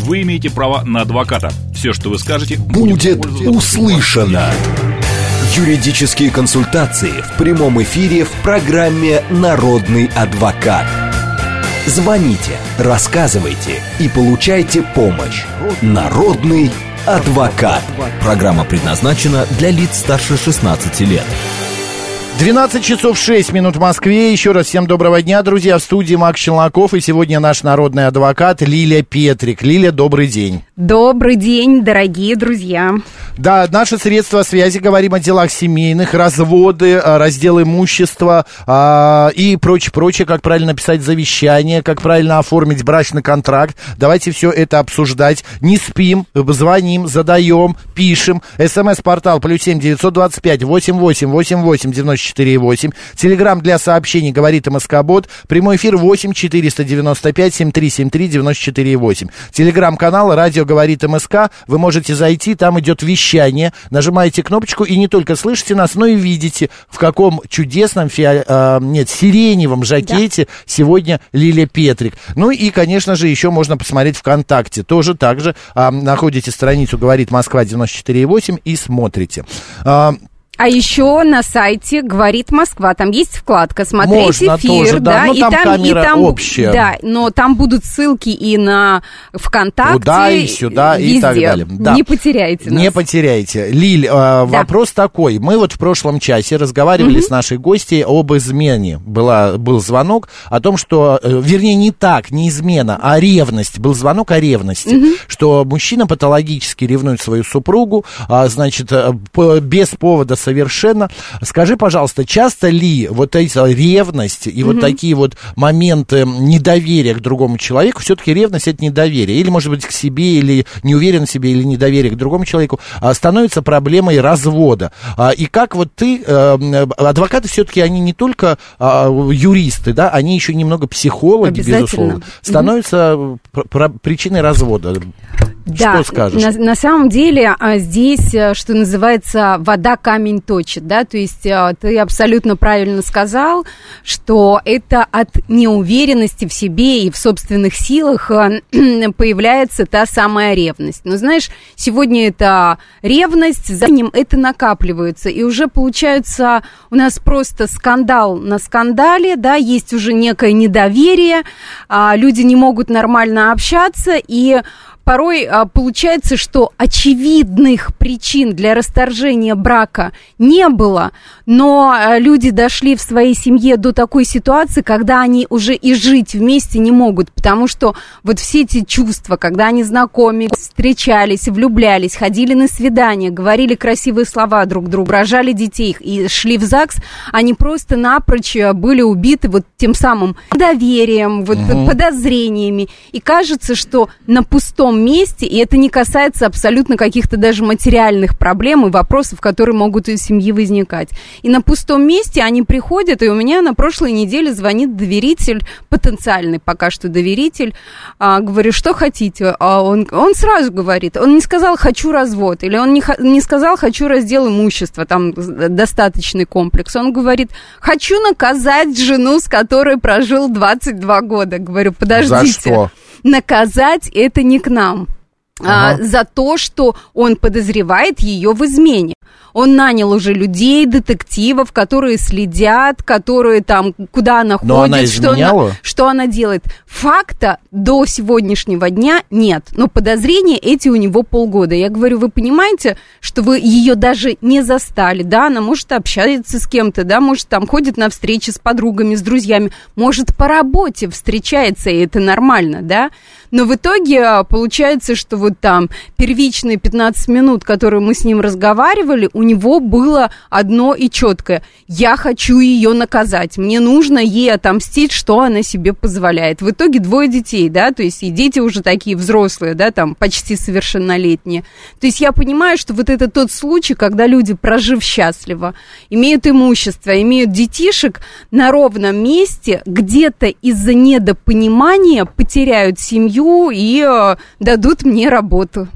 Вы имеете право на адвоката. Все, что вы скажете, будет услышано. Юридические консультации в прямом эфире в программе «Народный адвокат». Звоните, рассказывайте и получайте помощь. Народный адвокат. Программа предназначена для лиц старше 16 лет. 12 часов 6 минут в Москве. Еще раз всем доброго дня, друзья. В студии Макс Челноков. И сегодня наш народный адвокат Лилия Петрик. Лилия, добрый день. Добрый день, дорогие друзья. Да, наши средства связи, говорим о делах семейных, разводы, раздел имущества и прочее, как правильно написать завещание, как правильно оформить брачный контракт. Давайте все это обсуждать. Не спим, звоним, задаем, пишем. СМС-портал +7 925 88 88 94,8. Телеграм для сообщений говорит МСК-бот. Прямой эфир 8 495 7373 94,8. Телеграм-канал «Радио говорит МСК». Вы можете зайти, там идет вещание. Нажимаете кнопочку и не только слышите нас, но и видите, в каком чудесном сиреневом жакете сегодня Лилия Петрик. Ну и, конечно же, еще можно посмотреть ВКонтакте. Тоже так же находите страницу «Говорит Москва» 94,8 и смотрите. А еще на сайте «Говорит Москва», там есть вкладка «Смотреть можно эфир», тоже, да, и там камера общая. Да, но там будут ссылки и на ВКонтакте, туда и сюда, везде. И так далее. Да. Не потеряйте нас. Не потеряйте. Лиль, вопрос такой. Мы вот в прошлом часе разговаривали с нашей гостьей об измене. Был звонок о том, что, вернее, не измена, а ревность. Был звонок о ревности, что мужчина патологически ревнует свою супругу, значит, без повода совершенно. Скажи, пожалуйста, часто ли вот эта ревность и вот такие вот моменты недоверия к другому человеку, все-таки ревность — это недоверие, или, может быть, к себе, или неуверенность в себе, или недоверие к другому человеку, становится проблемой развода. И как вот ты, адвокаты все-таки, они не только юристы, да, они еще немного психологи, безусловно, становятся причиной развода. Да, что скажешь? На самом деле здесь, что называется, вода камень точит, да, то есть ты абсолютно правильно сказал, что это от неуверенности в себе и в собственных силах появляется та самая ревность. Но знаешь, сегодня это ревность, за ним это накапливается, и уже получается у нас просто скандал на скандале, да, есть уже некое недоверие, люди не могут нормально общаться, и порой получается, что очевидных причин для расторжения брака не было, но люди дошли в своей семье до такой ситуации, когда они уже и жить вместе не могут, потому что вот все эти чувства, когда они знакомились, встречались, влюблялись, ходили на свидания, говорили красивые слова друг другу, рожали детей и шли в ЗАГС, они просто напрочь были убиты вот тем самым доверием, вот подозрениями, и кажется, что на пустом месте, и это не касается абсолютно каких-то даже материальных проблем и вопросов, которые могут из семьи возникать. И на пустом месте они приходят, и у меня на прошлой неделе звонит доверитель, потенциальный пока что доверитель, говорю, что хотите? Он сразу говорит, он не сказал «хочу развод», или он не сказал «хочу раздел имущества», там достаточный комплекс, он говорит «хочу наказать жену, с которой прожил 22 года». Говорю, подождите. За что? Наказать это не к нам. За то, что он подозревает ее в измене. Он нанял уже людей, детективов, которые следят, которые там, куда она ходит, она что она делает. Факта до сегодняшнего дня нет, но подозрения эти у него полгода. Я говорю, вы понимаете, что вы ее даже не застали, да, она может общаться с кем-то, да, может там ходит на встречи с подругами, с друзьями, может по работе встречается, и это нормально, да, но в итоге получается, что вот там первичные 15 минут, которые мы с ним разговаривали, у него было одно и четкое. Я хочу ее наказать. Мне нужно ей отомстить, что она себе позволяет. В итоге 2 детей, да, то есть и дети уже такие взрослые, да, там почти совершеннолетние. То есть я понимаю, что вот это тот случай, когда люди, прожив счастливо, имеют имущество, имеют детишек, на ровном месте где-то из-за недопонимания потеряют семью и дадут мне работу.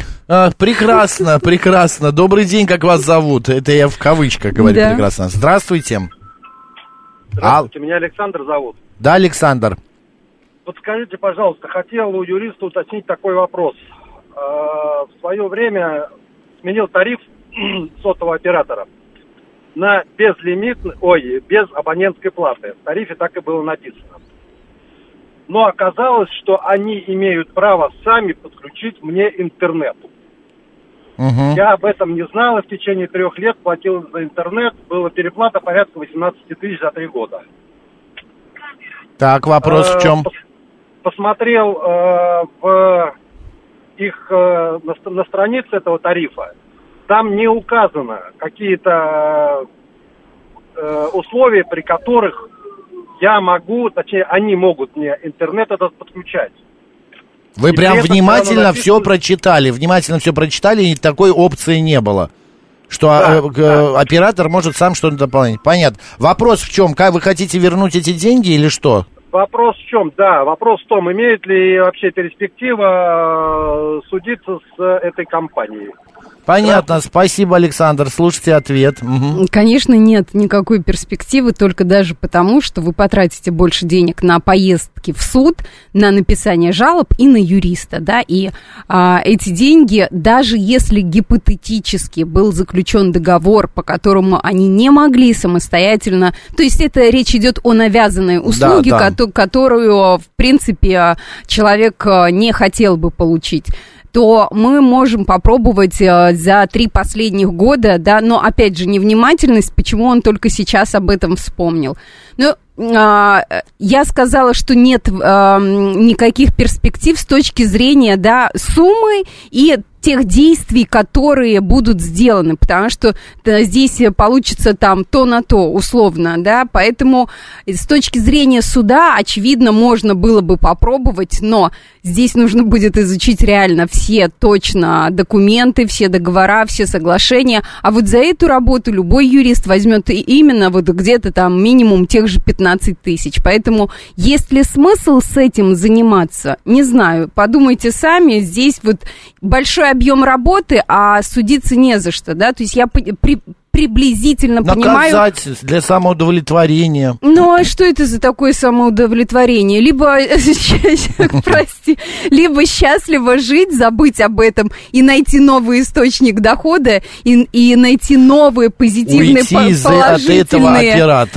Прекрасно, прекрасно. Добрый день, как вас зовут? Это я в кавычках говорю, да. Прекрасно. Здравствуйте. Здравствуйте, меня Александр зовут. Да, Александр. подскажите, пожалуйста, хотел у юриста уточнить такой вопрос. В свое время сменил тариф сотового оператора на без абонентской платы. В тарифе так и было написано. Но оказалось, что они имеют право сами подключить мне интернет. Угу. Я об этом не знал, и в течение 3 лет платил за интернет. Была переплата порядка 18 тысяч за 3 года. Так, вопрос в чем? Посмотрел в их на странице этого тарифа. Там не указано какие-то условия, при которых я могу, точнее, они могут мне интернет этот подключать. Вы И прям внимательно все написано... прочитали, и такой опции не было. Что оператор может сам что-то дополнить. Понятно. Вопрос в чем? Как вы хотите вернуть эти деньги или что? Вопрос в чем? Да, вопрос в том, имеет ли вообще перспектива судиться с этой компанией. Понятно, спасибо, Александр. Слушайте ответ. Угу. Конечно, нет никакой перспективы, только даже потому, что вы потратите больше денег на поездки в суд, на написание жалоб и на юриста, да, и эти деньги, даже если гипотетически был заключен договор, по которому они не могли самостоятельно, то есть это речь идет о навязанной услуге, да. которую, в принципе, человек не хотел бы получить, то мы можем попробовать за 3 последних года, да, но, опять же, невнимательность, почему он только сейчас об этом вспомнил. Ну, я сказала, что нет никаких перспектив с точки зрения, да, суммы и тех действий, которые будут сделаны, потому что здесь получится там то на то, условно, да, поэтому с точки зрения суда, очевидно, можно было бы попробовать, но здесь нужно будет изучить реально все точно документы, все договора, все соглашения, а вот за эту работу любой юрист возьмет именно вот где-то там минимум тех же 15 тысяч, поэтому есть ли смысл с этим заниматься, не знаю, подумайте сами, здесь вот большой объем работы, а судиться не за что, да, то есть я приблизительно понимаю... Наказать для самоудовлетворения. Ну, а что это за такое самоудовлетворение? Либо, прости, либо счастливо жить, забыть об этом и найти новый источник дохода, и найти новые позитивные, положительные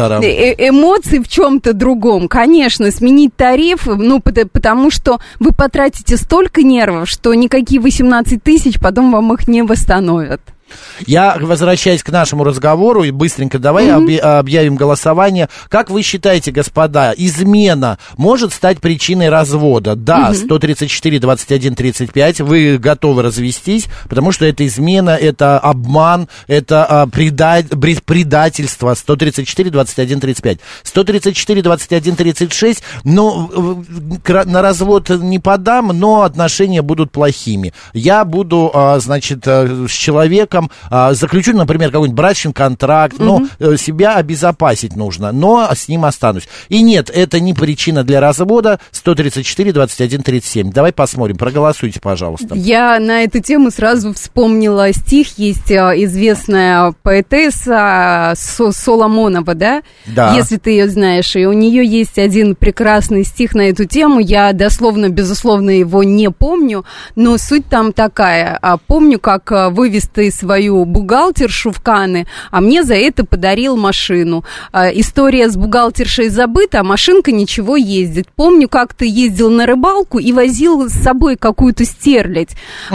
эмоции в чем-то другом. Конечно, сменить тариф, ну, потому что вы потратите столько нервов, что никакие 18 тысяч потом вам их не восстановят. Я, возвращаясь к нашему разговору, и быстренько давай объявим голосование. Как вы считаете, господа, измена может стать причиной развода? Да, 134, 21, 35, вы готовы развестись, потому что это измена, это обман, это предательство. 134, 21, 35. 134, 21, 36, ну, на развод не подам, но отношения будут плохими. Я буду, значит, с человеком, заключу, например, какой-нибудь брачный контракт, но себя обезопасить нужно, но с ним останусь. И нет, это не причина для развода. 134, 21, 37. Давай посмотрим, проголосуйте, пожалуйста. Я на эту тему сразу вспомнила стих, есть известная поэтесса Соломонова, да? Да. Если ты ее знаешь, и у нее есть один прекрасный стих на эту тему, я дословно, безусловно, его не помню, но суть там такая. Помню, как вывез ты свою бухгалтершу в Канны, а мне за это подарил машину. История с бухгалтершей забыта, а машинка ничего ездит. Помню, как ты ездил на рыбалку и возил с собой какую-то стерлядь.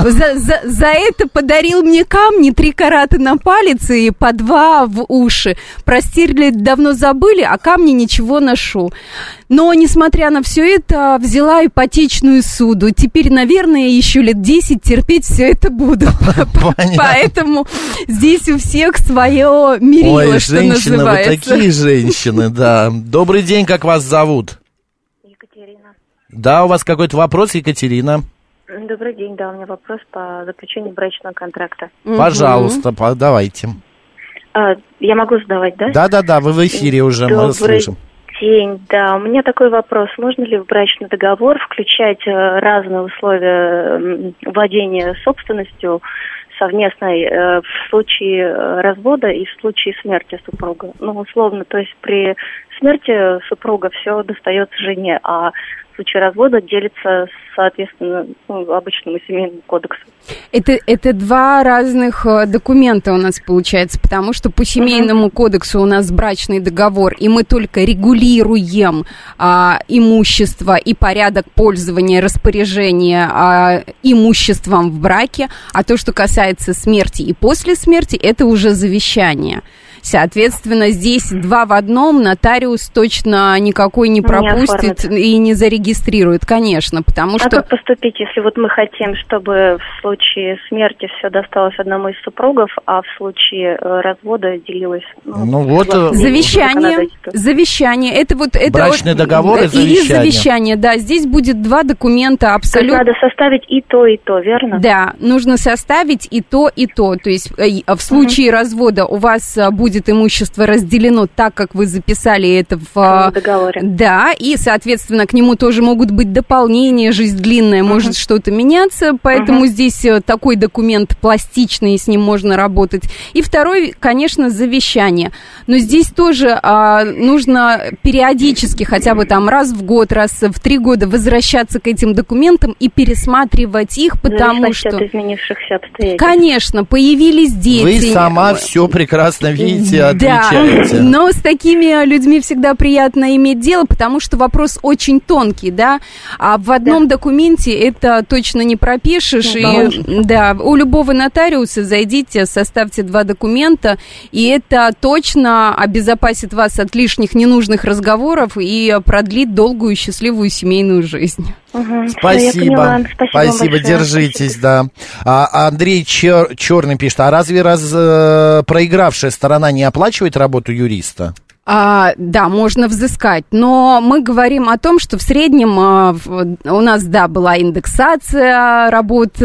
За это подарил мне камни, 3 карата на палец и по 2 в уши. Про стерлядь давно забыли, а камни ничего ношу. Но, несмотря на все это, взяла ипотечную суду. Теперь, наверное, еще лет 10 терпеть все это буду. Поэтому здесь у всех свое мерило, ой, что женщины, называется. Вы такие женщины, да. Добрый день, как вас зовут? Екатерина. Да, у вас какой-то вопрос, Екатерина? Добрый день, да, у меня вопрос по заключению брачного контракта. Пожалуйста, давайте. Я могу задавать, да? Да, вы в эфире уже, мы слышим. День, да. У меня такой вопрос. Можно ли в брачный договор включать разные условия владения собственностью совместной в случае развода и в случае смерти супруга? Ну, условно, то есть при смерти супруга все достается жене, а в случае развода делится, соответственно, обычному семейному кодексу. Это два разных документа у нас получается, потому что по семейному кодексу у нас брачный договор, и мы только регулируем имущество и порядок пользования, распоряжения имуществом в браке, а то, что касается смерти и после смерти, это уже завещание. Соответственно, здесь два в одном, нотариус точно никакой не пропустит и не зарегистрирует, конечно, потому что... А как поступить, если вот мы хотим, чтобы в случае смерти все досталось одному из супругов, а в случае развода делилось... Завещание, это вот... Брачный договор и завещание. И завещание, да, здесь будет два документа абсолютно... Надо составить и то, верно? Да, нужно составить и то, то есть в случае развода у вас будет имущество разделено так, как вы записали это в договоре. Да, и, соответственно, к нему тоже могут быть дополнения, жизнь длинная, может что-то меняться, поэтому здесь такой документ пластичный, с ним можно работать. И второй, конечно, завещание. Но здесь тоже нужно периодически, хотя бы там раз в год, раз в 3 года возвращаться к этим документам и пересматривать их, потому что... от изменившихся обстоятельств. Конечно, появились дети. Вы сама все прекрасно видите, отвечаете. Да, но с такими людьми всегда приятно иметь дело, потому что вопрос очень тонкий, да, а в одном документе это точно не пропишешь, и, да, у любого нотариуса зайдите, составьте 2 документа, и это точно обезопасит вас от лишних ненужных разговоров и продлит долгую счастливую семейную жизнь. Спасибо. Спасибо, держитесь, да. Андрей Черный пишет, а разве проигравшая сторона не оплачивает работу юриста? Да, можно взыскать, но мы говорим о том, что в среднем у нас, да, была индексация работ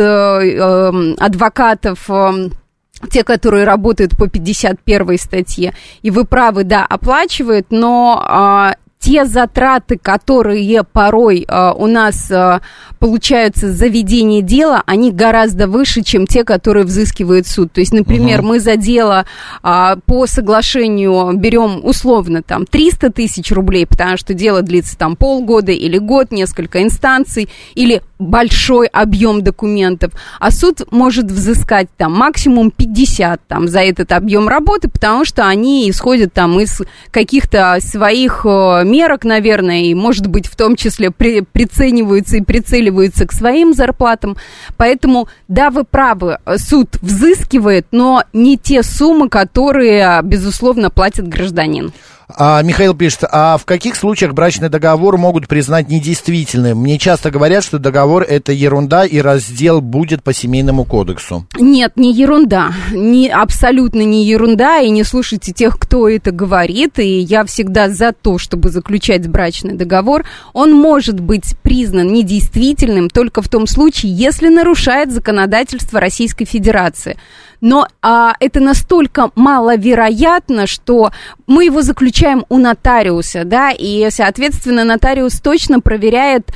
адвокатов, те, которые работают по 51 статье, и вы правы, да, оплачивают, но... те затраты, которые порой у нас получаются за ведение дела, они гораздо выше, чем те, которые взыскивает суд. То есть, например, мы за дело по соглашению берем условно там 300 тысяч рублей, потому что дело длится там полгода или год, несколько инстанций, или большой объем документов, а суд может взыскать там максимум 50 там, за этот объем работы, потому что они исходят там из каких-то своих мерок, наверное, и, может быть, в том числе прицениваются и прицеливаются к своим зарплатам. Поэтому, да, вы правы, суд взыскивает, но не те суммы, которые, безусловно, платит гражданин. Михаил пишет, а в каких случаях брачный договор могут признать недействительным? Мне часто говорят, что договор — это ерунда, и раздел будет по семейному кодексу. Нет, не ерунда, абсолютно не ерунда, и не слушайте тех, кто это говорит, и я всегда за то, чтобы заключать брачный договор. Он может быть признан недействительным только в том случае, если нарушает законодательство Российской Федерации. Но это настолько маловероятно, что мы его заключаем у нотариуса, да, и, соответственно, нотариус точно проверяет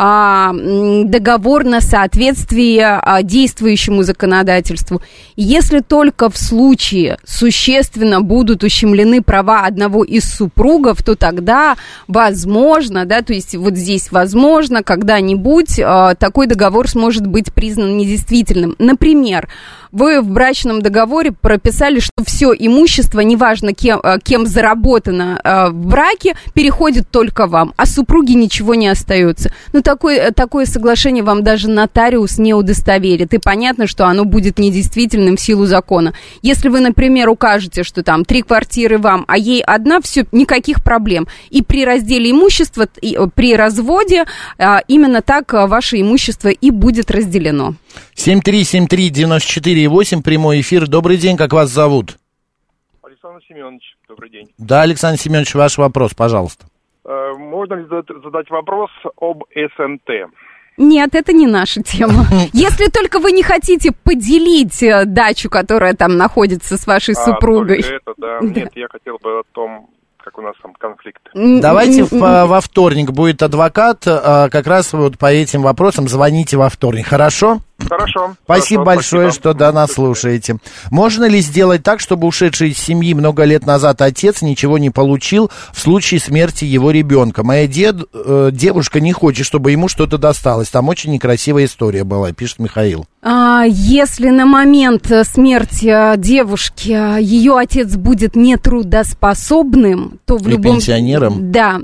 договор на соответствие действующему законодательству. Если только в случае существенно будут ущемлены права одного из супругов, то тогда возможно, да, то есть вот здесь возможно, когда-нибудь такой договор сможет быть признан недействительным. Например, вы в брачном договоре прописали, что все имущество, неважно кем заработано в браке, переходит только вам, а супруге ничего не остается. Но такое соглашение вам даже нотариус не удостоверит, и понятно, что оно будет недействительным в силу закона. Если вы, например, укажете, что там 3 квартиры вам, а ей 1, все, никаких проблем. И при разделе имущества, при разводе, именно так ваше имущество и будет разделено. 7373948, прямой эфир. Добрый день, как вас зовут? Александр Семенович, добрый день. Да, Александр Семенович, ваш вопрос, пожалуйста. Можно ли задать вопрос об СНТ? Нет, это не наша тема. Если только вы не хотите поделить дачу, которая там находится с вашей супругой. Это, да. Нет, я хотел бы о том, как у нас там конфликт. Давайте во вторник будет адвокат, как раз вот по этим вопросам звоните во вторник, хорошо? Хорошо. Спасибо большое, что нас слушаете. Можно ли сделать так, чтобы ушедший из семьи много лет назад отец ничего не получил в случае смерти его ребенка? Моя девушка не хочет, чтобы ему что-то досталось. Там очень некрасивая история была, пишет Михаил. Если на момент смерти девушки ее отец будет нетрудоспособным, то в любом... пенсионером? Да.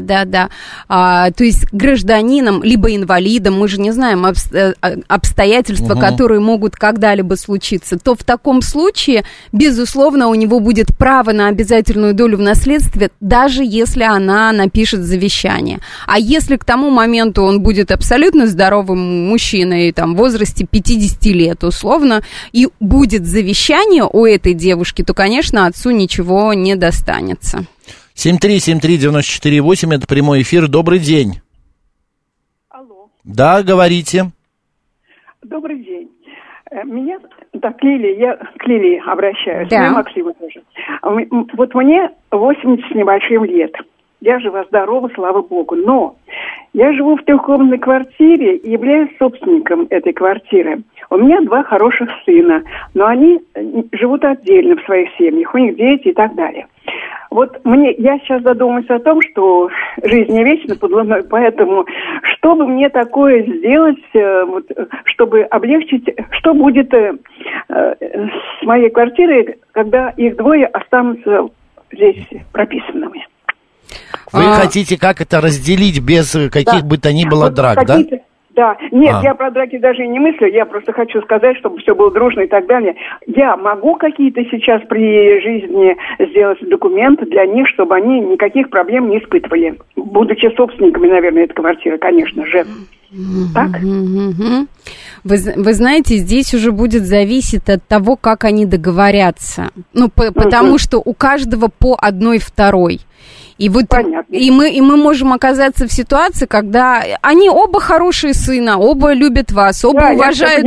То есть гражданином, либо инвалидом, мы же не знаем обстоятельства, которые могут когда-либо случиться, то в таком случае, безусловно, у него будет право на обязательную долю в наследстве, даже если она напишет завещание. А если к тому моменту он будет абсолютно здоровым мужчиной, там, в возрасте 50 лет условно, и будет завещание у этой девушки, то, конечно, отцу ничего не достанется. 7373948, это прямой эфир. Добрый день. Алло. Да, говорите. Добрый день. Меня, так, Лилия, я к Лилии обращаюсь, да. И Максиму тоже. Вот мне 80 с небольшим лет. Я жива-здорова, слава богу. Но я живу в трехкомнатной квартире и являюсь собственником этой квартиры. У меня 2 хороших сына, но они живут отдельно в своих семьях, у них дети и так далее. Вот я сейчас задумаюсь о том, что жизнь не вечна под луной, поэтому что бы мне такое сделать, чтобы облегчить, что будет с моей квартирой, когда их 2 останутся здесь прописанными? Вы хотите как это разделить без каких бы то ни было драк, да? Да, нет, я про драки даже и не мыслю, я просто хочу сказать, чтобы все было дружно и так далее. Я могу какие-то сейчас при жизни сделать документы для них, чтобы они никаких проблем не испытывали, будучи собственниками, наверное, этой квартиры, конечно же. Так? Вы знаете, здесь уже будет зависеть от того, как они договорятся. Потому что у каждого по 1/2. И вот и мы можем оказаться в ситуации, когда они оба хорошие сына, оба любят вас, оба уважают,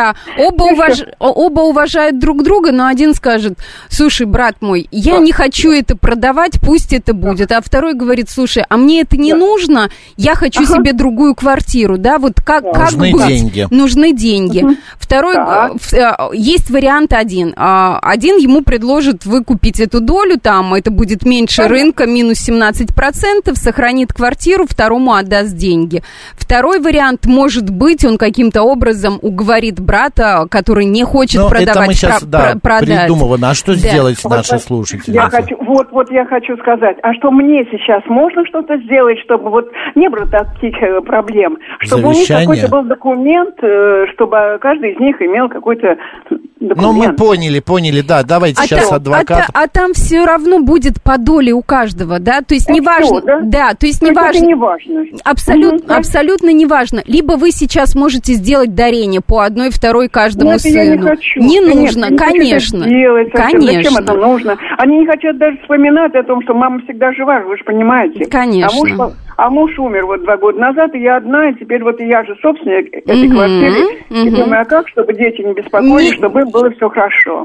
оба уважают друг друга, но один скажет: слушай, брат мой, я не хочу это продавать, пусть это будет, а второй говорит: слушай, а мне это не нужно, я хочу себе другую квартиру, да, вот как нужны быть? Деньги. Нужны деньги. Второй, есть вариант один. Один ему предложит выкупить эту долю, там это будет меньше рынка, минус 17%, сохранит квартиру, второму отдаст деньги. Второй вариант, может быть, он каким-то образом уговорит брата, который не хочет продавать. Это мы сейчас, продать. придумывано. А что сделать наши слушатели? Я хочу сказать, а что мне сейчас можно что-то сделать, чтобы вот не было таких проблем? Чтобы завещание? У них какой-то был документ, чтобы каждый из них имел какой-то документ. Ну, мы поняли, да, давайте сейчас адвокат. А там все равно будет по доле у каждого, да, то есть неважно, то есть неважно, абсолютно неважно. Либо вы сейчас можете сделать дарение по 1/2 каждому сыну. Я не хочу. Не нужно, конечно. Зачем это нужно? Они не хотят даже вспоминать о том, что мама всегда жива, вы же понимаете. Конечно. А муж умер 2 года назад, и я одна, и теперь вот я же собственник этой квартиры. И думаю, а как, чтобы дети не беспокоились, чтобы им было все хорошо.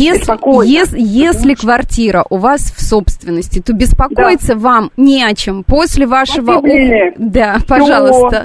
Если квартира у вас в собственности, то беспокоиться вам не о чем. После вашего пожалуйста.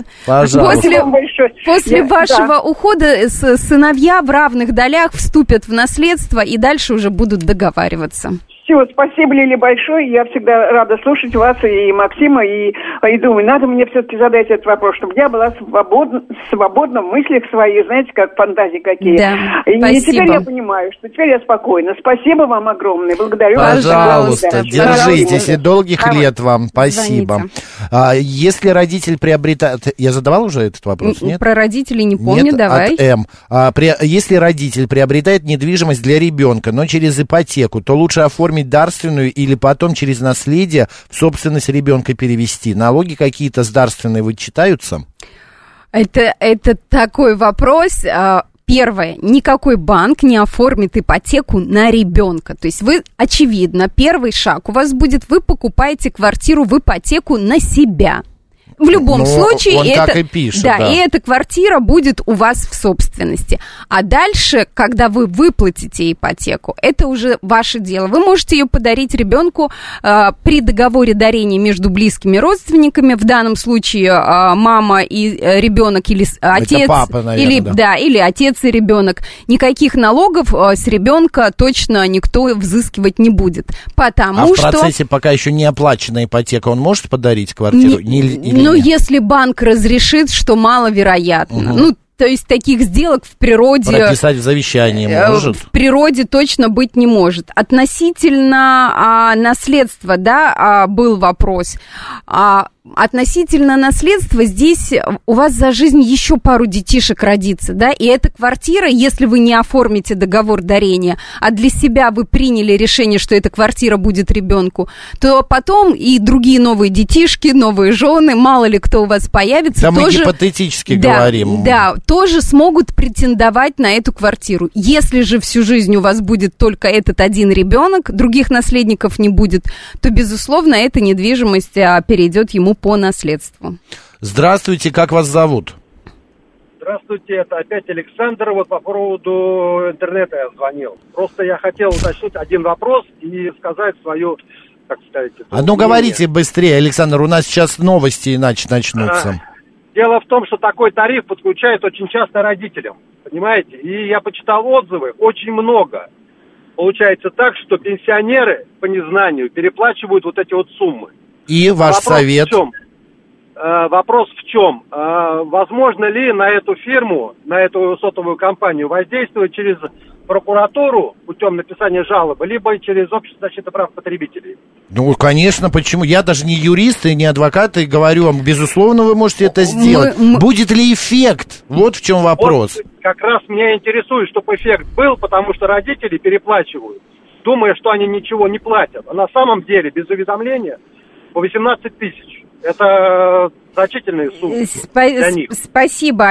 После вашего ухода сыновья в равных долях вступят в наследство и дальше уже будут договариваться. Все, спасибо, Лили, большое. Я всегда рада слушать вас и Максима. И думаю, надо мне все-таки задать этот вопрос, чтобы я была свободна в мыслях своих, знаете, как фантазии какие. Да, и спасибо. теперь я понимаю, что теперь я спокойна. Спасибо вам огромное. Благодарю вас. Пожалуйста, держитесь. И долгих лет вам. Спасибо. Если родитель приобретает... Я задавал уже этот вопрос, нет? Про родителей не помню, нет, давай. От М. Если родитель приобретает недвижимость для ребенка, но через ипотеку, то лучше оформить дарственную или потом через наследие в собственность ребенка перевести? Налоги какие-то с дарственной вычитаются? Это такой вопрос. Первое, никакой банк не оформит ипотеку на ребенка. То есть вы, очевидно, первый шаг у вас будет, вы покупаете квартиру в ипотеку на себя. В любом случае, он так и пишет, да. И эта квартира будет у вас в собственности. А дальше, когда вы выплатите ипотеку, это уже ваше дело. Вы можете ее подарить ребенку при договоре дарения между близкими родственниками. В данном случае мама и ребенок или отец, это папа, наверное, или отец и ребенок. Никаких налогов с ребенка точно никто взыскивать не будет. Потому в процессе, пока еще не оплачена ипотека, он может подарить квартиру? Если банк разрешит, что маловероятно. То есть таких сделок в природе... Прописать в завещании может? В природе точно быть не может. Относительно наследства, был вопрос. Относительно наследства, здесь у вас за жизнь еще пару детишек родится, и эта квартира, если вы не оформите договор дарения, а для себя вы приняли решение, что эта квартира будет ребенку, то потом и другие новые детишки, новые жены, мало ли кто у вас появится, да, тоже... мы гипотетически говорим. Да, тоже смогут претендовать на эту квартиру. Если же всю жизнь у вас будет только этот один ребенок, других наследников не будет, то, безусловно, эта недвижимость перейдет ему по наследству. Здравствуйте, как вас зовут? Здравствуйте, это опять Александр. По поводу интернета я звонил. Просто я хотел уточнить один вопрос и сказать свою, так сказать... говорите быстрее, Александр, у нас сейчас новости иначе начнутся. Дело в том, что такой тариф подключают очень часто родителям, понимаете? И я почитал отзывы, очень много. Получается так, что пенсионеры по незнанию переплачивают вот эти вот суммы. И ваш совет? Вопрос в чем? Возможно ли на эту фирму, на эту сотовую компанию воздействовать через прокуратуру путем написания жалобы, либо через Общество защиты прав потребителей? Конечно, почему? Я даже не юрист и не адвокат, и говорю вам, безусловно, вы можете это сделать. Будет ли эффект? Вот в чем вопрос. Как раз меня интересует, чтобы эффект был, потому что родители переплачивают, думая, что они ничего не платят. А на самом деле, без уведомления, по 18 тысяч. Это значительные суммы для них. Спасибо,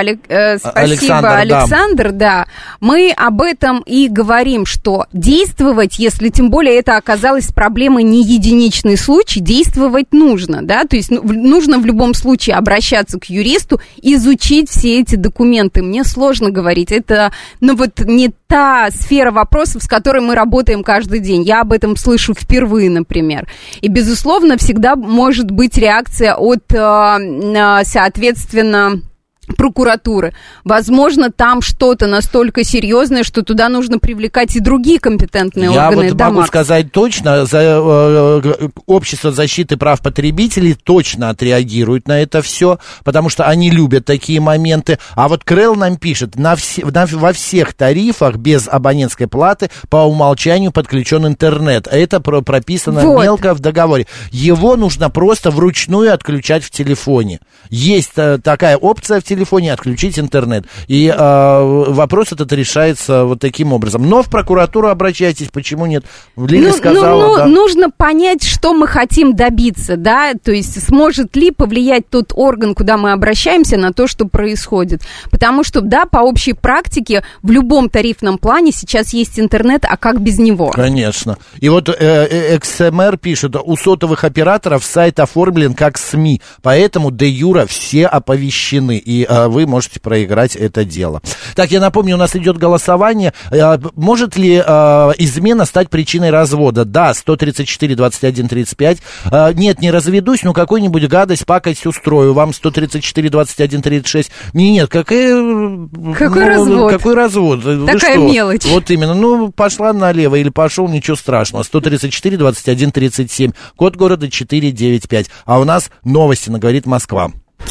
Александр. Да. Мы об этом и говорим, что действовать, если тем более это оказалось проблемой не единичный случай, действовать нужно, то есть нужно в любом случае обращаться к юристу, изучить все эти документы. Мне сложно говорить, это не та сфера вопросов, с которой мы работаем каждый день. Я об этом слышу впервые, например. И, безусловно, всегда может быть реакция от, соответственно, прокуратуры. Возможно, там что-то настолько серьезное, что туда нужно привлекать и другие компетентные органы. Я могу сказать точно, Общество защиты прав потребителей точно отреагирует на это все, потому что они любят такие моменты. А вот Крэлл нам пишет, во всех тарифах без абонентской платы по умолчанию подключен интернет. Это прописано мелко в договоре. Его нужно просто вручную отключать в телефоне. Есть такая опция в телефоне, отключить интернет. И вопрос этот решается вот таким образом. Но в прокуратуру обращайтесь, почему нет? Лили сказала, нужно понять, что мы хотим добиться, то есть сможет ли повлиять тот орган, куда мы обращаемся, на то, что происходит. Потому что, по общей практике в любом тарифном плане сейчас есть интернет, а как без него? Конечно. И вот XMR пишет, у сотовых операторов сайт оформлен как СМИ, поэтому де юра все оповещены, и вы можете проиграть это дело. Так, я напомню, у нас идет голосование. Может ли измена стать причиной развода? Да, 134, 21, 35. Нет, не разведусь, но какую-нибудь гадость, пакость устрою. Вам 134, 21, 36. Нет, какой развод? Какой развод? Такая мелочь. Вот именно. Пошла налево или пошел, ничего страшного. 134, 21, 37. Код города 495. А у нас новости на «Говорит Москва».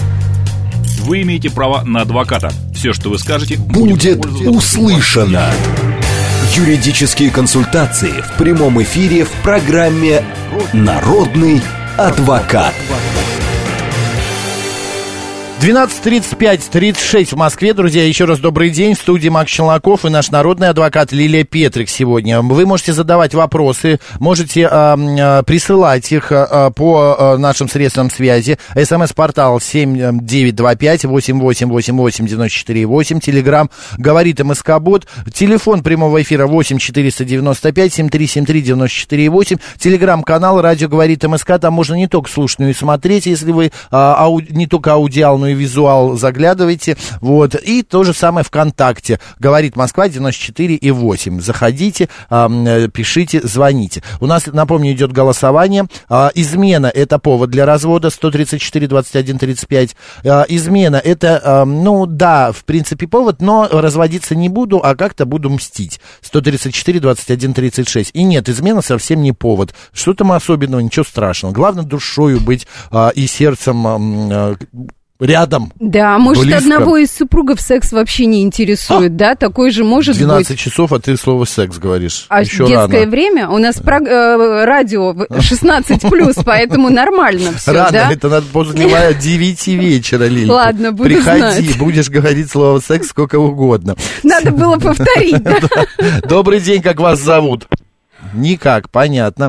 Вы имеете право на адвоката. Все, что вы скажете, будет услышано. Юридические консультации в прямом эфире в программе «Народный адвокат». 12:35:36 в Москве, друзья. Еще раз добрый день. В студии Макс Челноков и наш народный адвокат Лилия Петрик сегодня. Вы можете задавать вопросы, можете присылать их по нашим средствам связи. СМС-портал 7925 8888 94,8. Телеграм говорит МСК-бот. Телефон прямого эфира 8 495 7373 94,8. Телеграм-канал «Радио говорит МСК». Там можно не только слушать, но и смотреть, если вы не только аудиал, но и визуал заглядывайте. Вот. И то же самое ВКонтакте. Говорит Москва 94,8. Заходите, пишите, звоните. У нас, напомню, идет голосование. Измена — это повод для развода. 134 21 35. Измена — это, ну да, в принципе, повод, но разводиться не буду, а как-то буду мстить. 134 21 36. И нет, измена совсем не повод. Что там особенного, ничего страшного. Главное душою быть и сердцем рядом. Да, может, близко. одного из супругов секс вообще не интересует, да? Такой же может 12 быть. часов, а ты слово секс говоришь. А еще детское рано. время? У нас радио 16+, поэтому нормально все, Рано, да? это надо после 9 вечера, Лиль. Ладно, буду Приходи, знать. будешь говорить слово секс сколько угодно. Надо было повторить, да? Добрый день, как вас зовут? Никак, понятно.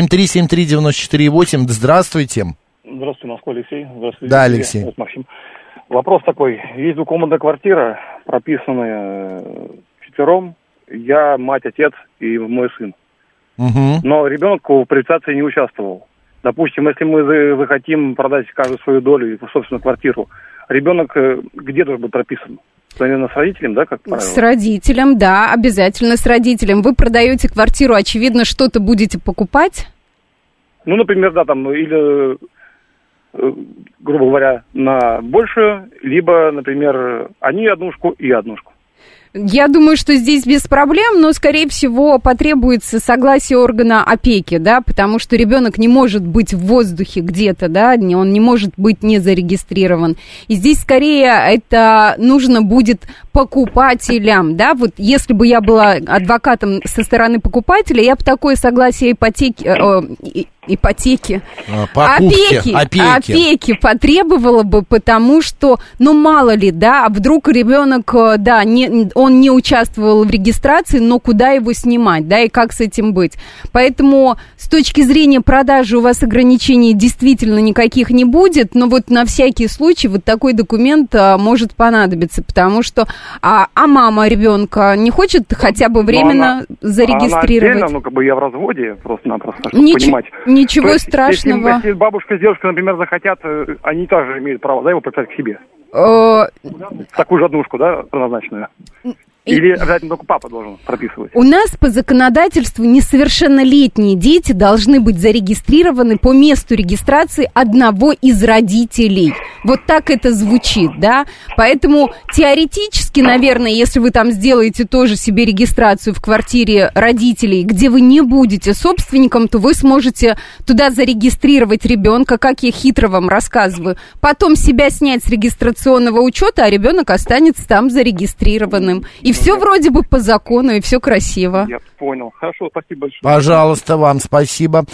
7373948, здравствуйте. Здравствуйте, Москва, Алексей. Здравствуйте. Да, Алексей. Вот Максим. Вопрос такой. Есть двухкомнатная квартира, прописанная вчетвером. Я, мать, отец и мой сын. Угу. Но ребенок в приватизации не участвовал. Допустим, если мы захотим продать каждую свою долю и собственную квартиру, ребенок где должен быть прописан? Наверное, с родителем, да, как правило? С родителем, да, обязательно с родителем. Вы продаете квартиру, очевидно, что-то будете покупать? Ну, например, да, там, или, грубо говоря, на большую, либо, например, они однушку и однушку. Я думаю, что здесь без проблем, но, скорее всего, потребуется согласие органа опеки, да, потому что ребенок не может быть в воздухе где-то, да, он не может быть не зарегистрирован. И здесь, скорее, это нужно будет покупателям, да, вот если бы я была адвокатом со стороны покупателя, я бы такое согласие опеки потребовала бы, потому что, ну, мало ли, да, а вдруг ребенок, да, он не участвовал в регистрации, но куда его снимать, да, и как с этим быть. Поэтому с точки зрения продажи у вас ограничений действительно никаких не будет, но вот на всякий случай вот такой документ может понадобиться, потому что, а мама ребенка не хочет хотя бы временно зарегистрировать? Она отдельно, ну, как бы я в разводе, просто-напросто, чтобы понимать. Ничего есть, страшного. Если бабушка с дедушкой, например, захотят, они также имеют право, да, его прописать к себе. Такую же однушку, да, равнозначную. Или обязательно только папа должен прописывать? У нас по законодательству несовершеннолетние дети должны быть зарегистрированы по месту регистрации одного из родителей. Вот так это звучит, да? Поэтому теоретически, наверное, если вы там сделаете тоже себе регистрацию в квартире родителей, где вы не будете собственником, то вы сможете туда зарегистрировать ребенка, как я хитро вам рассказываю, потом себя снять с регистрационного учета, а ребенок останется там зарегистрированным. И все вроде бы по закону, и все красиво. Я понял. Хорошо, спасибо большое. Пожалуйста, вам спасибо.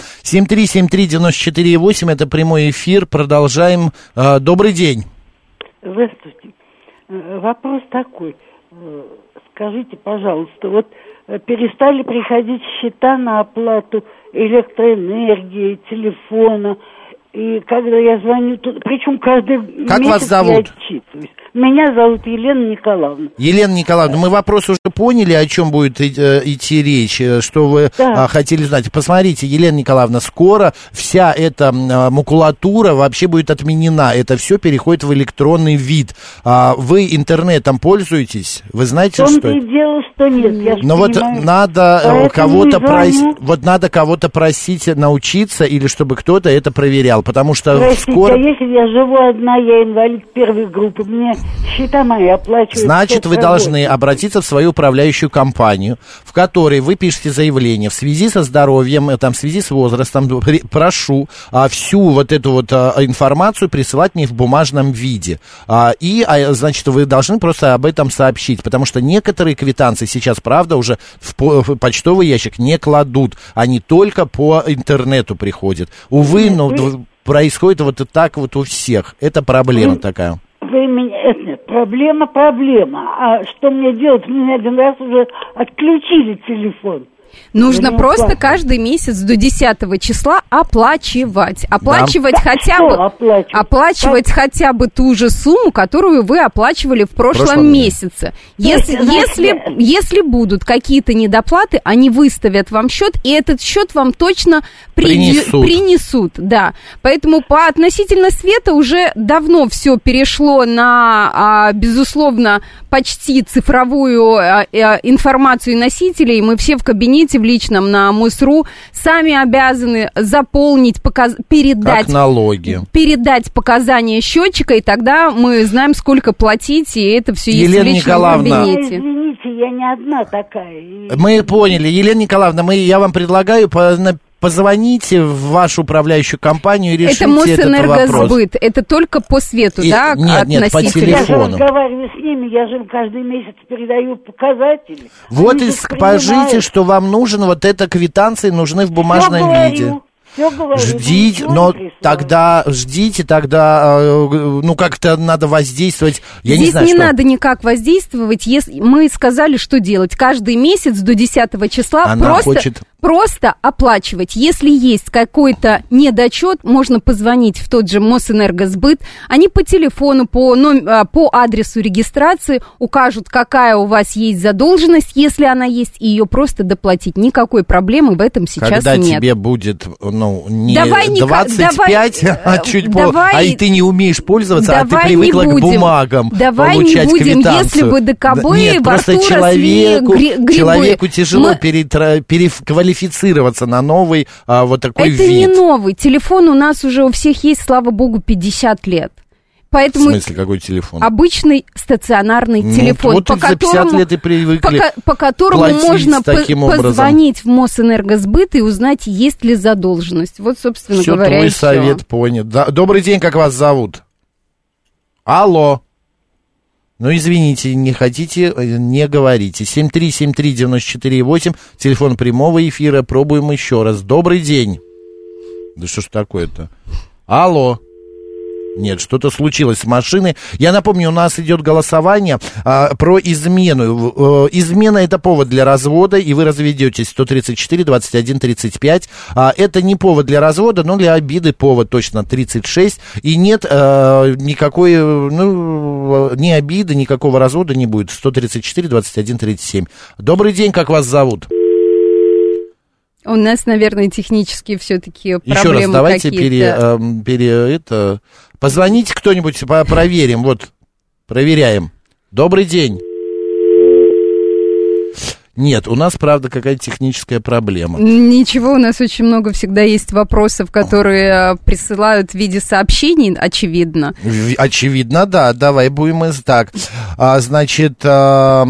7373948, это прямой эфир. Продолжаем. Добрый день. Здравствуйте. Вопрос такой. Скажите, пожалуйста, вот перестали приходить счета на оплату электроэнергии, телефона. И когда я звоню, причем каждый как месяц вас зовут? Я отчитываюсь. Меня зовут Елена Николаевна. Елена Николаевна, мы вопрос уже поняли, о чем будет идти речь, что вы хотели знать. Посмотрите, Елена Николаевна, скоро вся эта макулатура вообще будет отменена. Это все переходит в электронный вид. Вы интернетом пользуетесь? Вы знаете, что это? И дело, что нет. Но вот надо кого-то просить научиться, или чтобы кто-то это проверял, потому что простите, скоро... а если я живу одна, я инвалид первой группы, мне счета мои оплачивают... Значит, вы должны обратиться в свою управляющую компанию, в которой вы пишете заявление в связи со здоровьем, там, в связи с возрастом, прошу всю вот эту вот информацию присылать мне в бумажном виде. Значит, вы должны просто об этом сообщить, потому что некоторые квитанции сейчас, правда, уже в почтовый ящик не кладут, они только по интернету приходят. Увы, но происходит вот так вот у всех. Это проблема такая. Проблема. А что мне делать? Мне один раз уже отключили телефон. Нужно просто каждый месяц до 10 числа оплачивать. Оплачивать хотя бы ту же сумму, которую вы оплачивали в прошлом месяце. Если будут какие-то недоплаты, они выставят вам счет, и этот счет вам точно принесут. Да. Поэтому по относительно света уже давно все перешло на, безусловно, почти цифровую информацию носителей. Мы все в кабинете в личном на МОСРУ сами обязаны заполнить, передать показания счетчика, и тогда мы знаем, сколько платить, и это все есть в личном кабинете. Извините, я не одна такая. Мы поняли. Елена Николаевна, я вам предлагаю позвоните в вашу управляющую компанию и решите этот вопрос. Это Мосэнергосбыт, это только по свету, да? Нет, по телефону. Я же разговариваю с ними, я же им каждый месяц передаю показатели. Вот и скажите, что вам нужен, вот эта квитанции нужны в бумажном виде. Ждите, но тогда как-то надо воздействовать. Здесь не надо никак воздействовать. Мы сказали, что делать. Каждый месяц до 10 числа просто оплачивать. Если есть какой-то недочет, можно позвонить в тот же Мосэнергосбыт. Они по телефону, по адресу регистрации укажут, какая у вас есть задолженность, если она есть, и ее просто доплатить. Никакой проблемы в этом сейчас нет. Когда тебе будет, не 25, а чуть больше, и ты не умеешь пользоваться, а ты привыкла к бумагам получать квитанцию. Если бы ДКБ, нет, просто человеку тяжело переквалифицироваться на новый вот такой вид. Это не новый. Телефон у нас уже у всех есть, слава богу, 50 лет. Поэтому в смысле, какой телефон? Обычный стационарный телефон, вот по которому, 50 лет и привыкли по которому можно позвонить в Мосэнергосбыт и узнать, есть ли задолженность. Вот, собственно говоря, твой совет понят. Добрый день, как вас зовут? Алло. Извините, не хотите, не говорите. 7373948, телефон прямого эфира. Пробуем еще раз. Добрый день. Да что ж такое-то? Алло. Нет, что-то случилось с машиной. Я напомню, у нас идет голосование про измену. Измена — это повод для развода, и вы разведетесь. 134, 21, 35. Это не повод для развода, но для обиды повод точно 36. И нет никакой, ни обиды, никакого развода не будет. 134, 21, 37. Добрый день, как вас зовут? У нас, наверное, технические все-таки проблемы какие-то. Еще раз давайте позвоните кто-нибудь, проверим. Проверяем. Добрый день. Нет, у нас, правда, какая-то техническая проблема. Ничего, у нас очень много всегда есть вопросов, которые присылают в виде сообщений, очевидно. Очевидно, да. Давай будем так. Значит, в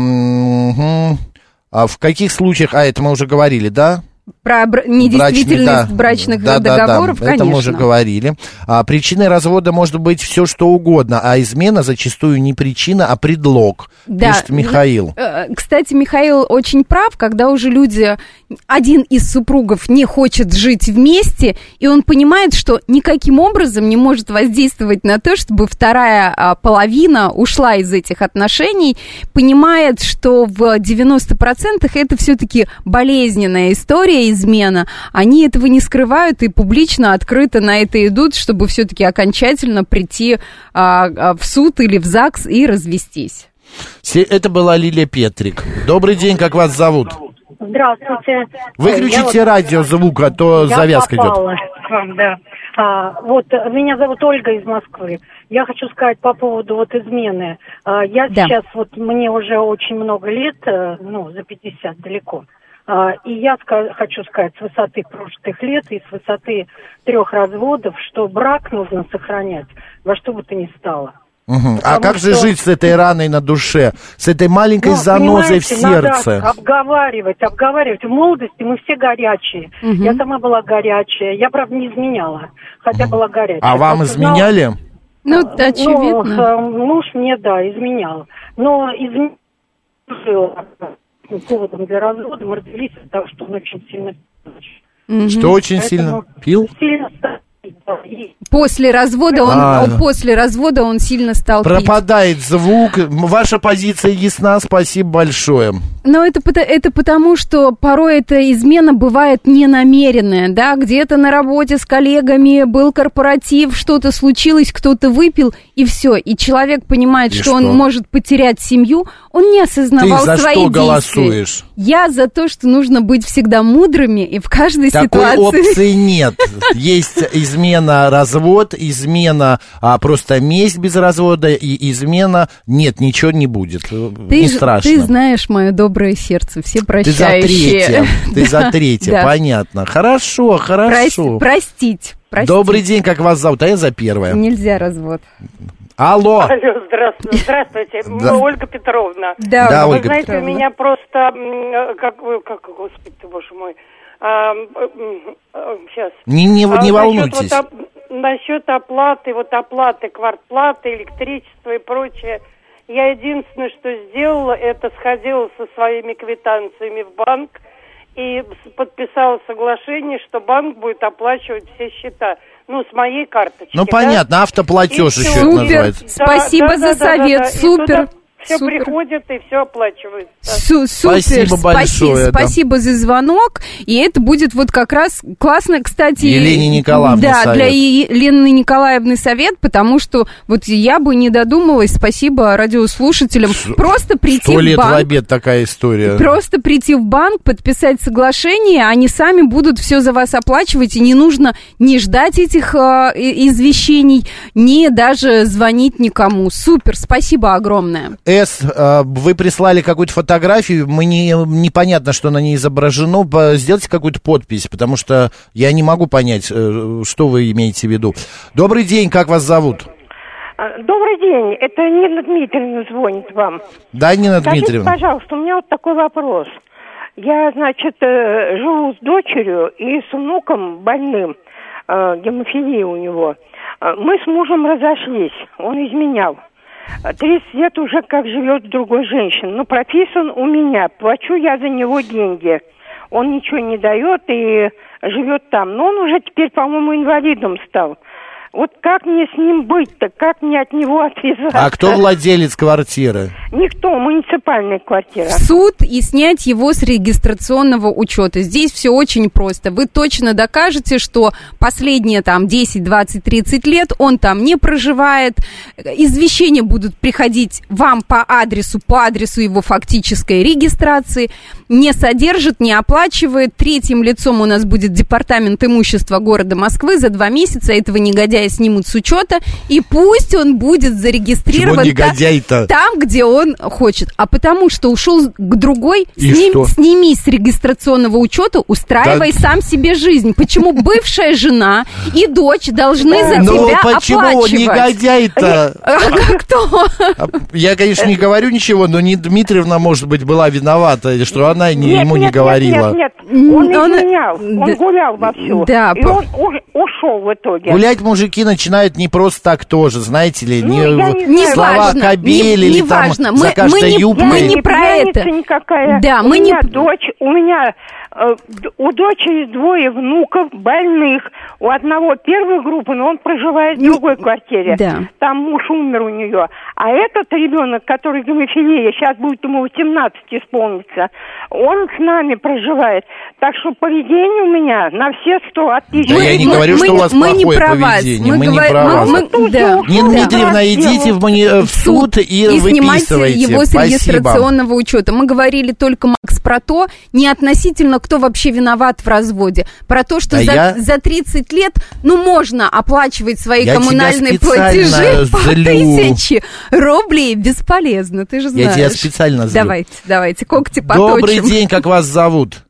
каких случаях... это мы уже говорили, да? Про недействительность брачных договоров, конечно. Это мы уже говорили. Причиной развода может быть все, что угодно, а измена зачастую не причина, а предлог, пишет Михаил. Кстати, Михаил очень прав, когда уже один из супругов не хочет жить вместе, и он понимает, что никаким образом не может воздействовать на то, чтобы вторая половина ушла из этих отношений, понимает, что в 90% это все-таки болезненная история, измена, они этого не скрывают и публично, открыто на это идут, чтобы все-таки окончательно прийти в суд или в ЗАГС и развестись. Это была Лилия Петрик. Добрый день, как вас зовут? Здравствуйте. Выключите радиозвук, а то завязка идет. Да. Меня зовут Ольга из Москвы. Я хочу сказать по поводу измены. Сейчас, мне уже очень много лет, за 50 далеко. И я хочу сказать с высоты прошлых лет и с высоты 3 разводов, что брак нужно сохранять во что бы то ни стало. А как же жить с этой раной на душе, с этой маленькой занозой в сердце? Надо обговаривать. В молодости мы все горячие. Я сама была горячая. Я, правда, не изменяла, хотя была горячая. А вам изменяли? Очевидно. Муж мне, изменял. Но изменил поводом для развода мы родились от того, что он очень сильно пил. Что очень сильно пил? Сильно После развода он сильно стал пить. Пропадает звук. Ваша позиция ясна, спасибо большое. Но это потому, что порой эта измена бывает ненамеренная, да, где-то на работе с коллегами был корпоратив, что-то случилось, кто-то выпил, и все. И человек понимает, что он может потерять семью, он не осознавал свои действия. Ты за что голосуешь? Я за то, что нужно быть всегда мудрыми, и в каждой ситуации... Такой опции нет. Есть измена, развод, измена просто месть без развода, и измена нет, ничего не будет. Не страшно. Ты знаешь мое доброе сердце, все прощающие. Ты за третье, понятно. Хорошо. Простить. Добрый день, как вас зовут? А я за первое. Нельзя развод. Алло. Здравствуйте. Ольга Петровна. Да, Ольга. Вы знаете, у меня просто, господи ты, боже мой, сейчас. Не волнуйтесь. Насчет оплаты, квартплаты, электричества и прочее. Я единственное, что сделала, это сходила со своими квитанциями в банк и подписала соглашение, что банк будет оплачивать все счета. С моей карточки. Понятно, автоплатеж еще это называется. Спасибо за совет, супер. Все приходит и все оплачивается. Супер, спасибо большое. Спасибо за звонок. И это будет как раз классно, кстати. Елене Николаевне совет. Для Елены Николаевны совет, потому что я бы не додумалась, спасибо радиослушателям, просто прийти в банк. 100 лет в обед такая история. Просто прийти в банк, подписать соглашение, они сами будут все за вас оплачивать, и не нужно не ждать этих извещений, не даже звонить никому. Супер, спасибо огромное. Вы прислали какую-то фотографию, непонятно, что на ней изображено. Сделайте какую-то подпись, потому что я не могу понять, что вы имеете в виду. Добрый день, как вас зовут? Добрый день, это Нина Дмитриевна звонит вам. Да, Нина Дмитриевна. Скажите, пожалуйста, у меня такой вопрос. Я, живу с дочерью и с внуком больным, гемофилия у него. Мы с мужем разошлись, он изменял. 30 лет уже как живет с другой женщиной. Но прописан у меня. Плачу я за него деньги. Он ничего не дает и живет там. Но он уже теперь, по-моему, инвалидом стал. Вот как мне с ним быть-то? Как мне от него отвязаться? А кто владелец квартиры? Никто, муниципальная квартира. В суд и снять его с регистрационного учета. Здесь все очень просто. Вы точно докажете, что последние 10, 20, 30 лет он там не проживает. Извещения будут приходить вам по адресу его фактической регистрации. Не содержит, не оплачивает. Третьим лицом у нас будет департамент имущества города Москвы. За 2 месяца этого негодяя снимут с учета, и пусть он будет зарегистрирован там, где он хочет. А потому что ушел к другой, сними с регистрационного учета, устраивай сам себе жизнь. Почему бывшая жена и дочь должны за тебя оплачивать? Почему он негодяй-то? Кто? Я, конечно, не говорю ничего, но Дмитриевна, может быть, была виновата, что она ему не говорила. Нет, он изменял, он гулял вовсю, и он ушел в итоге. Гулять мужики начинают не просто так тоже, знаете ли, слова кобель или там за каждой юбкой. Мы не про это. Да, у меня у дочери 2 внуков больных. У одного первой группы, но он проживает в другой квартире. Да. Там муж умер у нее. А этот ребенок, который гемофилия, сейчас будет ему 18 исполниться, он с нами проживает. Так что поведение у меня на все 100 отлично. Да я не говорю, что у вас плохое поведение. Мы не про вас. Нина Дмитриевна, идите в суд и выписывайте. И снимайте его с регистрационного учета. Мы говорили только, Макс, про то, не относительно кто вообще виноват в разводе. Про то, что за 30 лет, можно оплачивать свои коммунальные платежи по 1000 рублей бесполезно, ты же знаешь. Я тебя специально злю. Давайте, когти поточим. Добрый день, как вас зовут?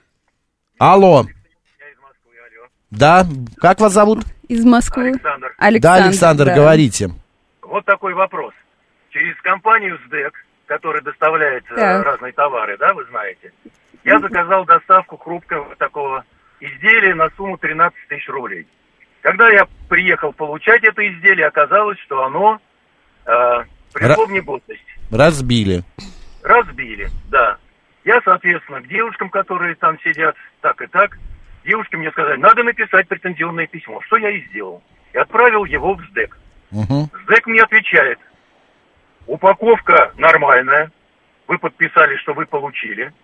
Алло. Я из Москвы, алло. Да, как вас зовут? Из Москвы. Александр. Да, Александр, говорите. Вот такой вопрос. Через компанию СДЭК, которая доставляет разные товары, да, вы знаете, я заказал доставку хрупкого такого изделия на сумму 13 тысяч рублей. Когда я приехал получать это изделие, оказалось, что оно пришло в негодность. Разбили, да. Я, соответственно, к девушкам, которые там сидят, так и так, девушки мне сказали, надо написать претензионное письмо. Что я и сделал. И отправил его в СДЭК. СДЭК мне отвечает, упаковка нормальная, вы подписали, что вы получили.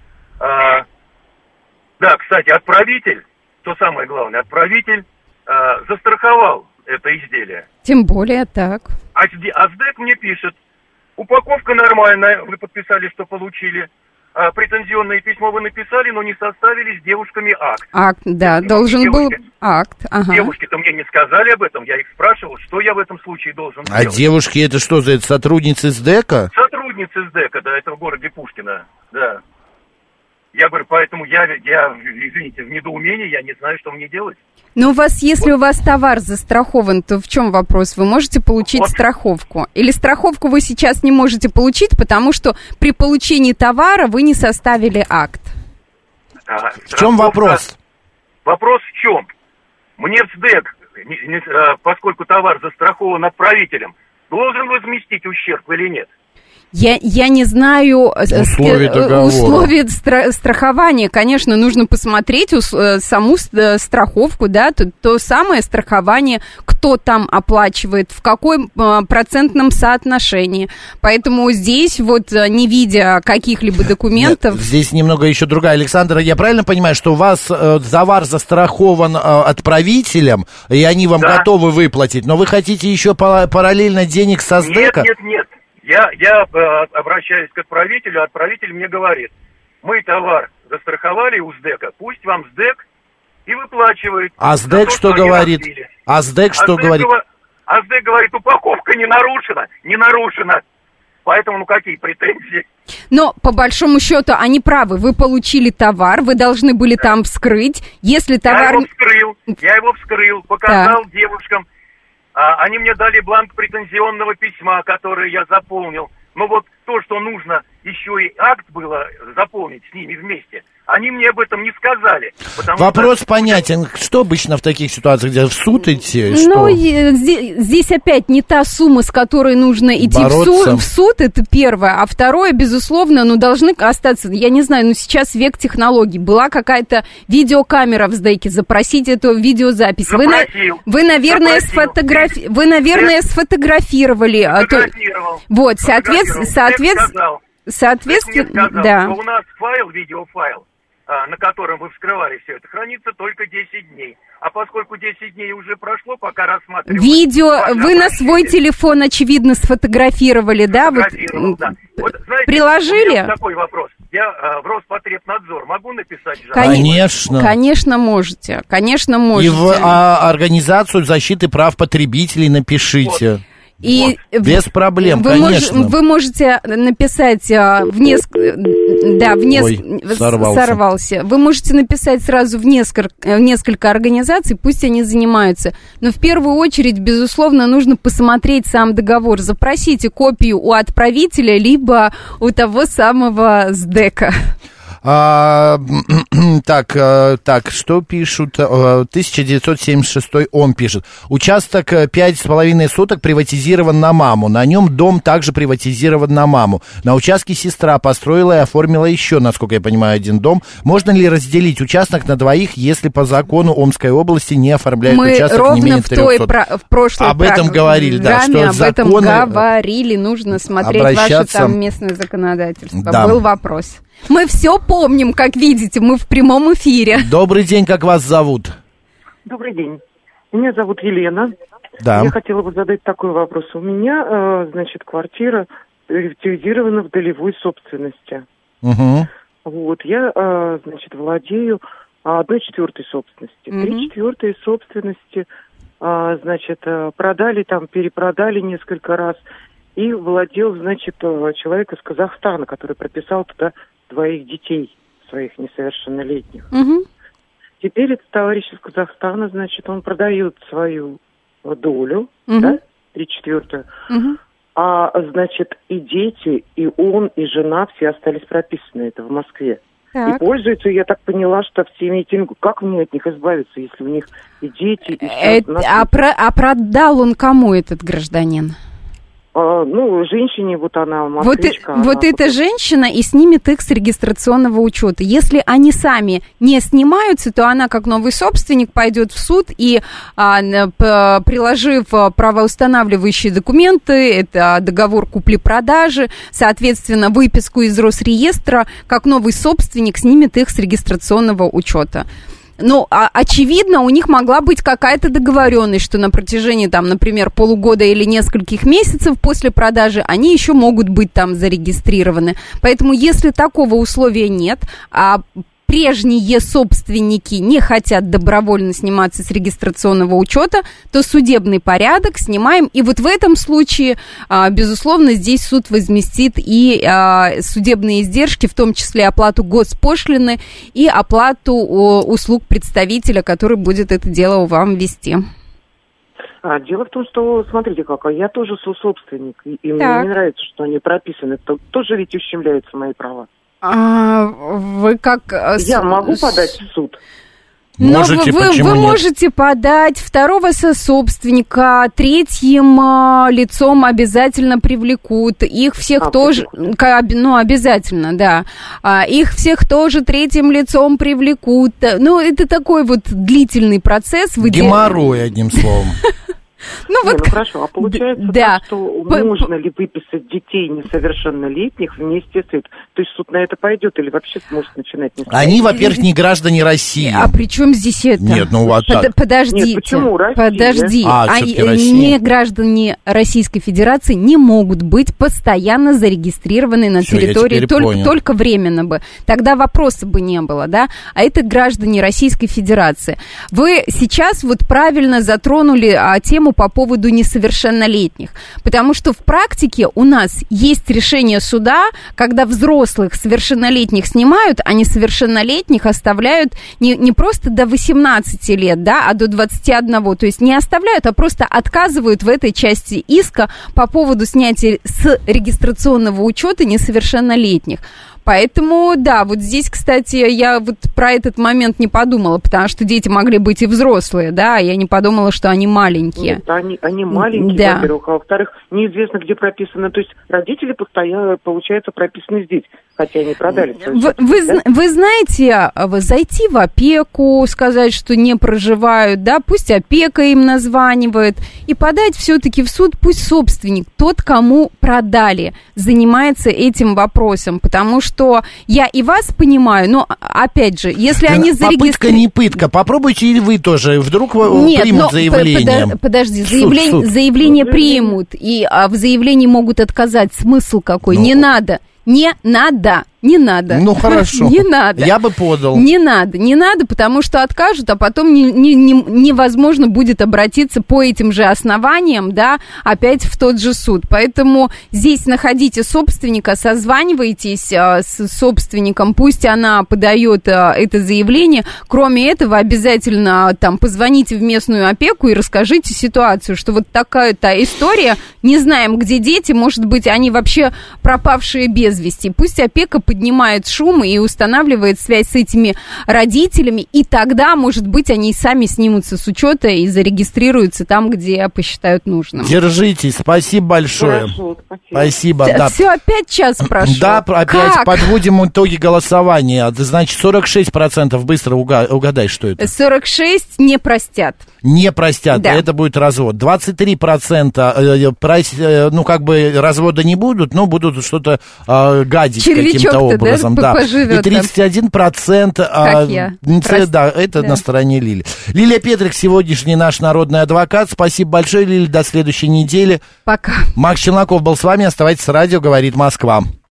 Да, кстати, отправитель, то самое главное, отправитель застраховал это изделие. Тем более так. А СДЭК мне пишет, упаковка нормальная, вы подписали, что получили. Претензионное письмо вы написали, но не составили с девушками акт. Акт, да, должен был акт. Ага. Девушки-то мне не сказали об этом, я их спрашивал, что я в этом случае должен делать. А девушки это что за это, сотрудницы СДЭКа? Сотрудницы СДЭКа, да, это в городе Пушкино, да. Я говорю, поэтому я, извините, в недоумении, я не знаю, что мне делать. Но если у вас товар застрахован, то в чем вопрос? Вы можете получить страховку? Или страховку вы сейчас не можете получить, потому что при получении товара вы не составили акт? В чем вопрос? Вопрос в чем? Мне в СДЭК, поскольку товар застрахован отправителем, должен возместить ущерб или нет? Я не знаю условий страхования. Конечно, нужно посмотреть саму страховку, да, то самое страхование, кто там оплачивает, в каком процентном соотношении. Поэтому здесь вот, не видя каких-либо документов... Нет, здесь немного еще другая. Александра, я правильно понимаю, что у вас товар застрахован отправителем, и они вам готовы выплатить, но вы хотите еще параллельно денег со СДЭКа? Нет. Я обращаюсь к отправителю, отправитель мне говорит, мы товар застраховали у СДЭКа, пусть вам СДЭК и выплачивает. А СДЭК что говорит? А СДЭК что говорит? А СДЭК говорит, упаковка не нарушена. Поэтому, какие претензии? Но, по большому счету, они правы. Вы получили товар, вы должны были там вскрыть. Если товар... Я его вскрыл, показал девушкам. Они мне дали бланк претензионного письма, который я заполнил. Но вот то, что нужно еще и акт было заполнить с ними вместе, они мне об этом не сказали. Вопрос понятен. Что обычно в таких ситуациях, где в суд идти? Ну, здесь опять не та сумма, с которой нужно идти в суд, это первое. А второе, безусловно, должны остаться, я не знаю, сейчас век технологий. Была какая-то видеокамера в СДЭКе, запросите эту видеозапись. Вы, наверное, сфотографировали. Вот, соответственно, да. У нас видеофайл, на котором вы вскрывали все это, хранится только 10 дней. А поскольку 10 дней уже прошло, пока рассматривали... Видео вы на свой телефон, очевидно, сфотографировали, да? Да. Вот, знаете, приложили? У меня такой вопрос. Я в Роспотребнадзор могу написать жалобу? Конечно. Конечно, можете. И в Организацию защиты прав потребителей напишите. И без проблем, конечно. Вы можете написать сорвался. Вы можете написать сразу в несколько организаций, пусть они занимаются. Но в первую очередь, безусловно, нужно посмотреть сам договор. Запросите копию у отправителя, либо у того самого СДЭКа. Так, что пишут? 1976 он пишет. Участок 5,5 соток приватизирован на маму. На нем дом также приватизирован на маму. На участке сестра построила и оформила еще, насколько я понимаю, один дом. Можно ли разделить участок на двоих, если по закону Омской области не оформляют участок не менее 3 соток? В прошлой об этом говорили, да. Что об этом говорили, нужно смотреть ваше там местное законодательство. Да. Был вопрос. Мы все помним, как видите, мы в прямом эфире. Добрый день, как вас зовут? Добрый день. Меня зовут Елена. Да. Я хотела бы задать такой вопрос. У меня, квартира приватизирована в долевой собственности. Угу. Вот, я, владею 1/4 собственности. 3/4 собственности, продали там, перепродали несколько раз. И владел, человек из Казахстана, который прописал туда 2 детей, своих несовершеннолетних. Угу. Теперь этот товарищ из Казахстана, он продает свою долю, угу. да, 3/4. Угу. И дети, и он, и жена, все остались прописаны это в Москве. Так. И пользуются, я так поняла, что всеми этими... Как мне от них избавиться, если у них и дети, и все... А продал он кому, этот гражданин? женщине, вот она москвичка. Вот эта женщина и снимет их с регистрационного учета. Если они сами не снимаются, то она, как новый собственник, пойдет в суд и, приложив правоустанавливающие документы, это договор купли-продажи, соответственно, выписку из Росреестра, как новый собственник снимет их с регистрационного учета. Ну, очевидно, у них могла быть какая-то договоренность, что на протяжении, там, например, полугода или нескольких месяцев после продажи они еще могут быть там зарегистрированы. Поэтому, если такого условия нет, а прежние собственники не хотят добровольно сниматься с регистрационного учета, то судебный порядок снимаем. И вот в этом случае, безусловно, здесь суд возместит и судебные издержки, в том числе оплату госпошлины и оплату услуг представителя, который будет это дело вам вести. Дело в том, что, смотрите, я тоже сособственник, и мне не нравится, что они прописаны. Тоже ведь ущемляются мои права. Вы как... Я могу подать в суд? Можете, вы можете подать, второго сособственника, третьим лицом обязательно привлекут, их всех тоже, обязательно, да, их всех тоже третьим лицом привлекут, это такой вот длительный процесс. Геморрой, одним словом. Хорошо, а получается так, что можно ли выписать детей несовершеннолетних вместе с этим? То есть суд на это пойдет или вообще сможет начинать? Они, во-первых, не граждане России. А при чем здесь это? Нет, Подождите. Нет, почему Россия? Подожди. Не граждане Российской Федерации не могут быть постоянно зарегистрированы на территории, только временно бы. Тогда вопроса бы не было, да? А это граждане Российской Федерации. Вы сейчас вот правильно затронули тему по поводу несовершеннолетних, потому что в практике у нас есть решение суда, когда взрослых совершеннолетних снимают, а несовершеннолетних оставляют не просто до 18 лет, да, а до 21, то есть не оставляют, а просто отказывают в этой части иска по поводу снятия с регистрационного учета несовершеннолетних. Поэтому, да, вот здесь, кстати, я вот про этот момент не подумала, потому что дети могли быть и взрослые, да, я не подумала, что они маленькие. Нет, они маленькие, да. Во-первых, а во-вторых, неизвестно, где прописано, то есть родители постоянно, получается, прописаны здесь, хотя они продали. Вы знаете, зайти в опеку, сказать, что не проживают, да, пусть опека им названивает, и подать все-таки в суд, пусть собственник, тот, кому продали, занимается этим вопросом, потому что я и вас понимаю, но, опять же, если они зарегистрированы... Попытка не пытка, попробуйте и вы тоже, вдруг примут заявление. Подожди, заявление примут, и в заявлении могут отказать. Смысл какой? Не надо. Не надо. Ну, хорошо. Не надо. Я бы подал. Не надо, потому что откажут, а потом невозможно будет обратиться по этим же основаниям, да, опять в тот же суд. Поэтому здесь находите собственника, созванивайтесь с собственником, пусть она подает это заявление. Кроме этого, обязательно там позвоните в местную опеку и расскажите ситуацию, что вот такая-то история, не знаем, где дети, может быть, они вообще пропавшие без вести. Пусть опека поднимает шум и устанавливает связь с этими родителями, и тогда, может быть, они сами снимутся с учета и зарегистрируются там, где посчитают нужным. Держитесь, спасибо большое. Хорошо, спасибо. Да. Все, опять час прошел. Да, опять подводим итоги голосования. Значит, 46%, быстро угадай, что это. 46% не простят. Не простят, да. Это будет развод. 23% развода не будут, но будут что-то гадить каким-то образом. Да? И 31% это на стороне Лили. Лилия Петрик, сегодняшний наш народный адвокат. Спасибо большое, Лили, до следующей недели. Пока. Макс Челноков был с вами. Оставайтесь с радио, говорит Москва.